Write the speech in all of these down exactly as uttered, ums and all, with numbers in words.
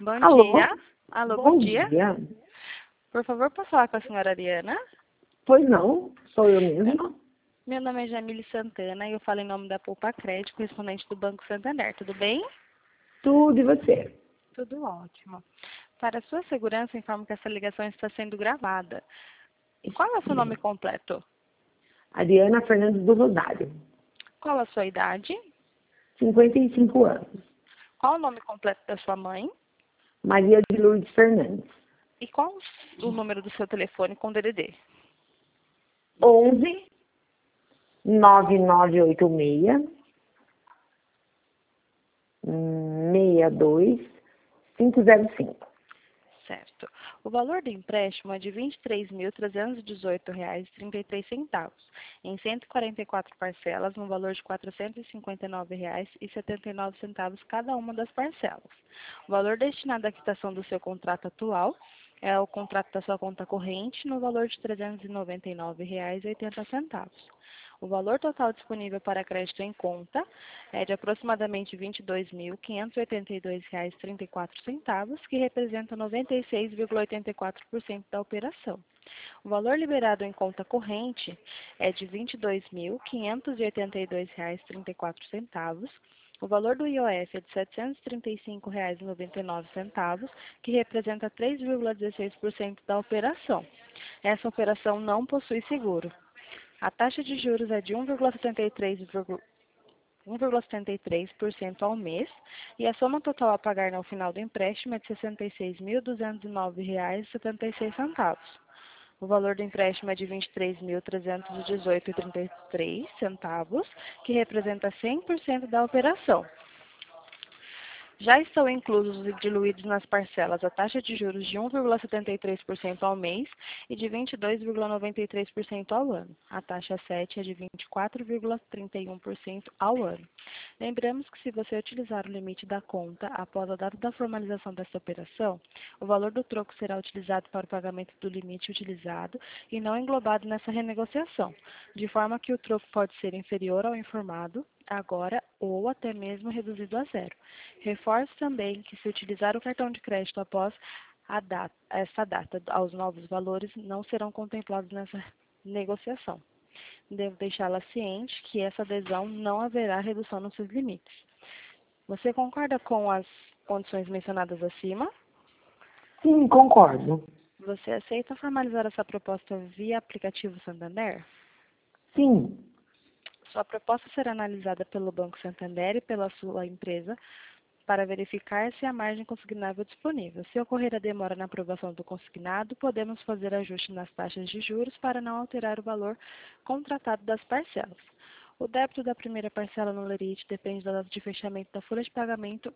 Bom Alô? dia. Alô, bom, Bom dia. dia. Por favor, posso falar com a senhora Ariana? Pois não, sou eu mesma. Meu nome é Jamile Santana e eu falo em nome da Poupa Crédito, correspondente do Banco Santander. Tudo bem? Tudo e você? Tudo ótimo. Para sua segurança, informo que essa ligação está sendo gravada. E qual é o seu nome completo? Ariana Fernandes do Rosário, Qual a sua idade? cinquenta e cinco anos. Qual o nome completo da sua mãe? Maria de Lourdes Fernandes. E qual o número do seu telefone com D D D? onze, nove nove oito seis, seis dois, cinco zero cinco. Certo. O valor do empréstimo é de vinte e três mil trezentos e dezoito reais e trinta e três centavos, em cento e quarenta e quatro parcelas, no valor de quatrocentos e cinquenta e nove reais e setenta e nove centavos cada uma das parcelas. O valor destinado à quitação do seu contrato atual é o contrato da sua conta corrente, no valor de trezentos e noventa e nove reais e oitenta centavos. O valor total disponível para crédito em conta é de aproximadamente vinte e dois mil quinhentos e oitenta e dois reais e trinta e quatro centavos, que representa noventa e seis vírgula oitenta e quatro por cento da operação. O valor liberado em conta corrente é de vinte e dois mil quinhentos e oitenta e dois reais e trinta e quatro centavos. O valor do I O F é de setecentos e trinta e cinco reais e noventa e nove centavos, que representa três vírgula dezesseis por cento da operação. Essa operação não possui seguro. A taxa de juros é de um vírgula setenta e três por cento ao mês e a soma total a pagar no final do empréstimo é de sessenta e seis mil duzentos e nove reais e setenta e seis centavos. O valor do empréstimo é de vinte e três mil trezentos e dezoito reais e trinta e três centavos, que representa cem por cento da operação. Já estão inclusos e diluídos nas parcelas a taxa de juros de um vírgula setenta e três por cento ao mês e de vinte e dois vírgula noventa e três por cento ao ano. A taxa sete é de vinte e quatro vírgula trinta e um por cento ao ano. Lembramos que se você utilizar o limite da conta após a data da formalização desta operação, o valor do troco será utilizado para o pagamento do limite utilizado e não englobado nessa renegociação, de forma que o troco pode ser inferior ao informado agora ou até mesmo reduzido a zero. Reforço também que se utilizar o cartão de crédito após a data, essa data aos novos valores não serão contemplados nessa negociação. Devo deixá-la ciente que essa adesão não haverá redução nos seus limites. Você concorda com as condições mencionadas acima? Sim, concordo. Você aceita formalizar essa proposta via aplicativo Santander? Sim. Sua proposta será analisada pelo Banco Santander e pela sua empresa para verificar se há margem consignável disponível. Se ocorrer a demora na aprovação do consignado, podemos fazer ajuste nas taxas de juros para não alterar o valor contratado das parcelas. O débito da primeira parcela no lerite depende da data de fechamento da folha de pagamento.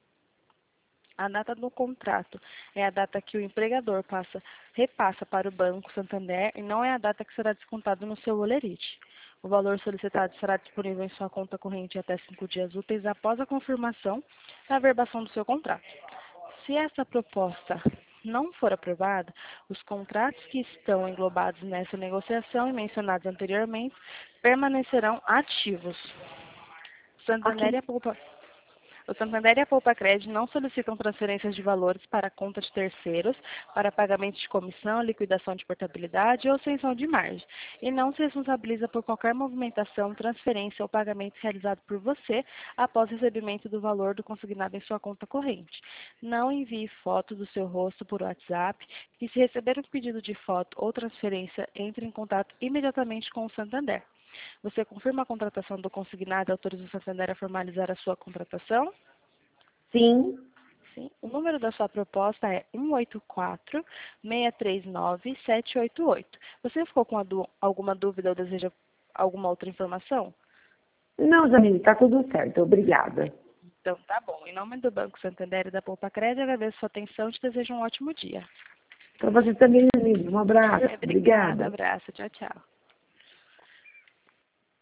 A data do contrato é a data que o empregador passa, repassa para o Banco Santander e não é a data que será descontado no seu olerite. O valor solicitado será disponível em sua conta corrente até cinco dias úteis após a confirmação da averbação do seu contrato. Se essa proposta não for aprovada, os contratos que estão englobados nessa negociação e mencionados anteriormente permanecerão ativos. Santander e a Poupa O Santander e a Poupa Crédito não solicitam transferências de valores para conta de terceiros, para pagamento de comissão, liquidação de portabilidade ou extensão de margem, e não se responsabiliza por qualquer movimentação, transferência ou pagamento realizado por você após recebimento do valor do consignado em sua conta corrente. Não envie foto do seu rosto por WhatsApp e, se receber um pedido de foto ou transferência, entre em contato imediatamente com o Santander. Você confirma a contratação do consignado e autoriza o Santander a formalizar a sua contratação? Sim. Sim. O número da sua proposta é um oito quatro, seis três nove, sete oito oito. Você ficou com alguma dúvida ou deseja alguma outra informação? Não, Jamile, está tudo certo. Obrigada. Então, tá bom. Em nome do Banco Santander e da Poupa Crédito, agradeço a sua atenção e te desejo um ótimo dia. Para você também, Jamile. Um abraço. Obrigada. Obrigada. Abraço. Tchau, tchau.